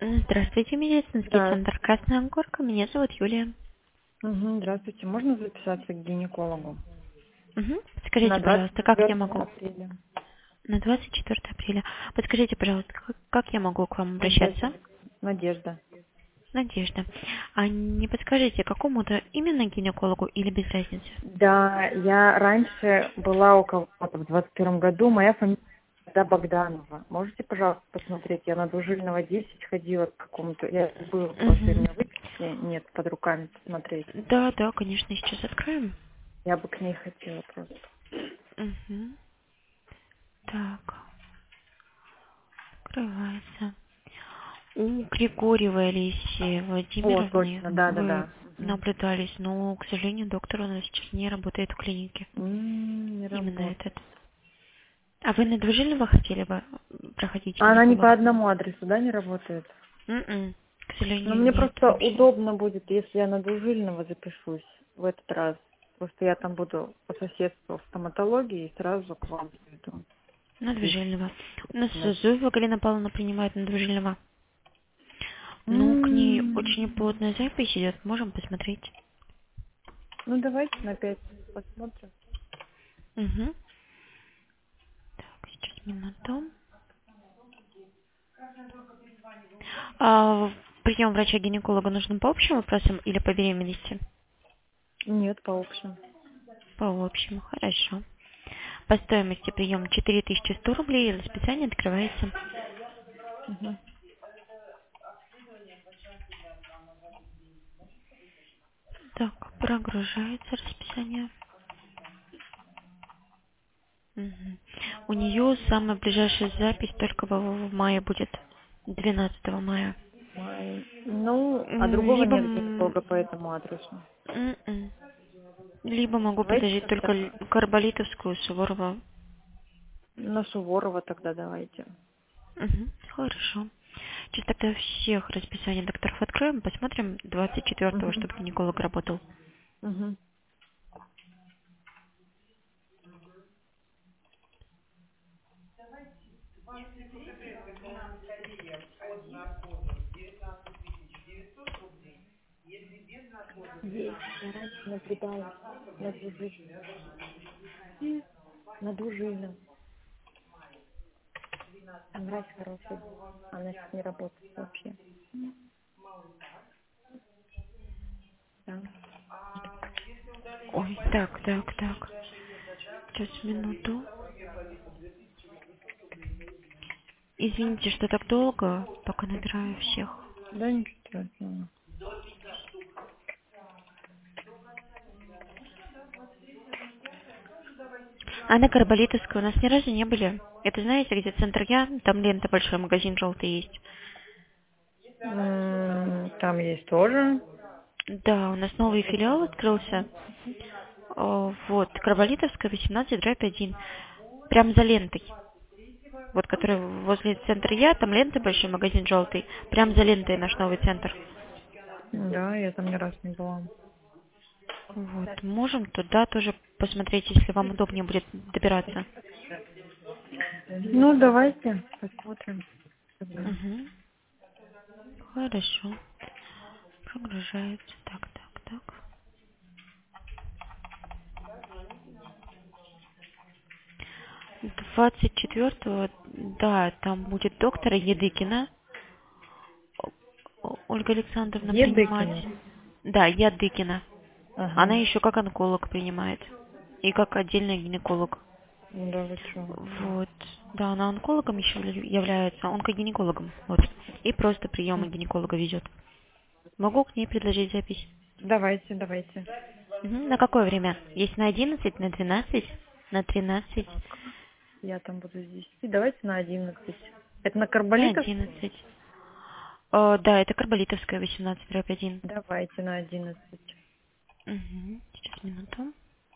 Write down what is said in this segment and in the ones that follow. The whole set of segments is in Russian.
Здравствуйте, медицинский Да. центр Красная Горка. Меня зовут Юлия. Здравствуйте. Можно записаться к гинекологу? Скажите, На пожалуйста, как 24 я могу? апреля. На 24 апреля. Подскажите, пожалуйста, как я могу к вам обращаться? Надежда. Надежда. Надежда. А не подскажите, какому-то именно гинекологу или без разницы? Да, я раньше была у кого-то в 21 году. Моя фамилия Богданова. Можете, пожалуйста, посмотреть? Я на Двужильного 10 ходила к какому-то... Я забыла, просто у Угу. меня выписки нет под руками посмотреть. Да, да, конечно, сейчас откроем. Я бы к ней хотела просто. Угу. Так, открывается. У Григорьевой Алисии О, Владимировны точно, вы да-да-да. наблюдались, но, к сожалению, доктор у нас сейчас не работает в клинике. Не Именно работает. этот. А вы на Двужильного хотели бы проходить А она не по гинеколога? одному адресу, да, не работает? К Но сожалению, мне нет просто вообще. удобно будет, если я на Двужильного запишусь в этот раз. Просто я там буду по соседству в стоматологии и сразу к вам приду. На Здесь. Двужильного. У нас Зуева Галина Павловна принимает на Двужильного. Ну, к ней очень М. плотная запись идет, можем посмотреть. Ну, давайте на 5 посмотрим. Угу. Так, сейчас минуту. А прием врача-гинеколога нужен по общим вопросам или по беременности? Нет, по общему. По общему, хорошо. По стоимости прием 4100 рублей, и расписание открывается. Мгм. Так, прогружается расписание. Мгм. У нее самая ближайшая запись только в мае будет, 12 мая. Ну, а другого Либо, нет гинеколога по этому адресу. м-м. Либо могу Давайте предложить только тогда Карболитовскую, Суворова. на Суворова тогда давайте. Хорошо. Сейчас тогда всех расписаний докторов откроем, посмотрим 24-го, Угу. чтобы гинеколог работал. Угу. Есть, я раньше наблюдалась на Двужильном. На Двужильном. Там врач хороший. Она сейчас не работает вообще. Да. Ой, так. Сейчас, минуту. Извините, что так долго, пока набираю всех. Да, ничего страшного. А на Карболитовской у нас ни разу не были. Это знаете, где центр Я, там лента большой, магазин желтый есть. Там есть тоже. Да, у нас новый филиал открылся. Вот, Карболитовская, 18/1. Прям за лентой. Вот, который возле центра Я, там лента большой, магазин желтый. Прям за лентой наш новый центр. Да, я там ни разу не была. Вот, можем туда тоже посмотреть, если вам удобнее будет добираться. Ну, давайте посмотрим. Тогда. Угу. Хорошо. Прогружается. Так. 24-го, да, там будет доктор Едыкина, Ольга Александровна принимать. Едыкина. Да, Ядыкина. Она Ага. еще как онколог принимает. И как отдельный гинеколог. Ну да, вы что? Вот. Да, она онкологом еще является, онкогинекологом. Вот. И просто приемы гинеколога ведет. Могу к ней предложить запись. Давайте. На какое время? Есть на 11, на 12, на 13, Так, я там буду с 10. Давайте на 11. Это на на Карболитов? 11. Да, это Карболитовская, 18/1. Давайте на 11. Сейчас, минуту.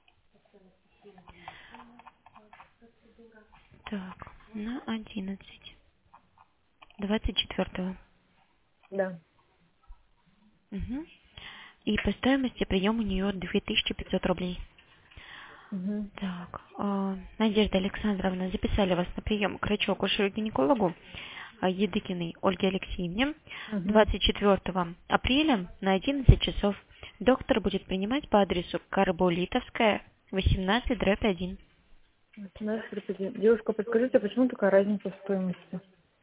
Так, на 11. 24-го. Да. Мгм. И по стоимости прием у нее 2500 рублей. Угу. Так, Надежда Александровна, записали вас на прием к врачу-акушеру-гинекологу. Едыкиной Ольге Алексеевне Угу. 24 апреля на 11 часов. Доктор будет принимать по адресу Карболитовская, 18/1. 18/1. Девушка, подскажите, почему такая разница в стоимости?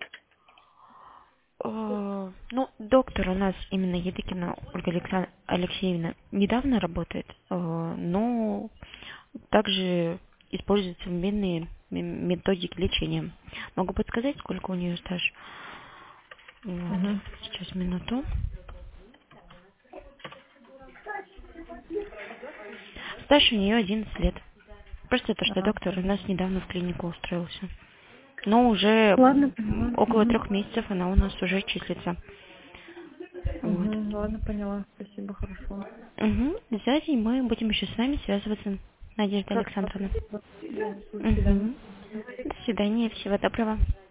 Ну, доктор у нас именно Едыкина Ольга Алексеевна недавно работает, но также используют современные методики лечения. Могу подсказать, сколько у нее стаж? Вот. Угу. Сейчас, минуту. Стаж у нее 11 лет. Просто то, что доктор у нас недавно в клинику устроился. Но уже Ладно, поняла. около Угу. 3 месяцев она у нас уже числится. Вот. Угу. Ладно, поняла. Спасибо, хорошо. Сзади мы будем еще с вами связываться, Надежда Хорошо. Александровна. До свидания. До свидания, всего доброго.